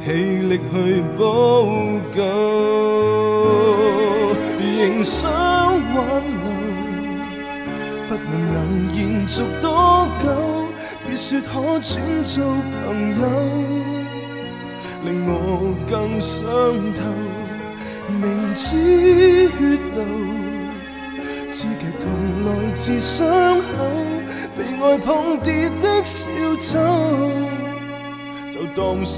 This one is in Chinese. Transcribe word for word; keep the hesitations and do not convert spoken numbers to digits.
气力去補救，仍想挽留，不能能延續多久，別說可轉做朋友，令我更傷透。明知血流，知劇痛來自傷口，被愛碰跌的小丑，就當